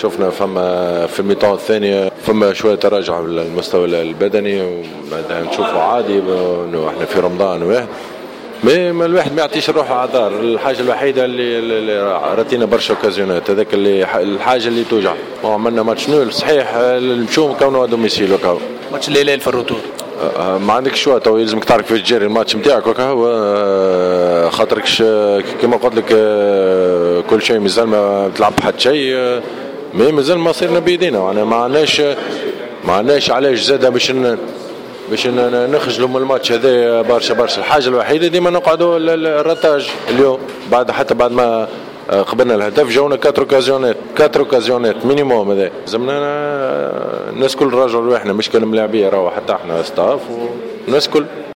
شفنا فما في الميطان الثانية فما شوية تراجع في المستوى البدني، وبعدها نشوفه عادي انه احنا في رمضان واحد ما الواحد ما يعطيش روحه اعذار. الحاجه الوحيده اللي راتينا برشا اوكازيونات، هذاك اللي الحاجه اللي توجع. عملنا ماتش نول صحيح، نمشوا كونه دوميسيل وكاو ماتش الهلال في الروتور. ما عندك شويه تو لازمك تعرف كيفاش تجري الماتش نتاعك وكا، خاطركش كما قلت لك كل شيء مازال ما بتلعب حتى شيء، مازال ما صرنا بيدينا. انا ما عندناش علاش زاده باش نخجلوا من الماتش هذا برشا. الحاجه الوحيده ديما نقعدوا الرتاج اليوم حتى بعد ما قبلنا الهدف جاونا 4 اوكازيونات مينيموم. هذا لازمنا الناس كل رجل واحنا مش كلام لاعبيه، راهو حتى احنا ستاف والناس كل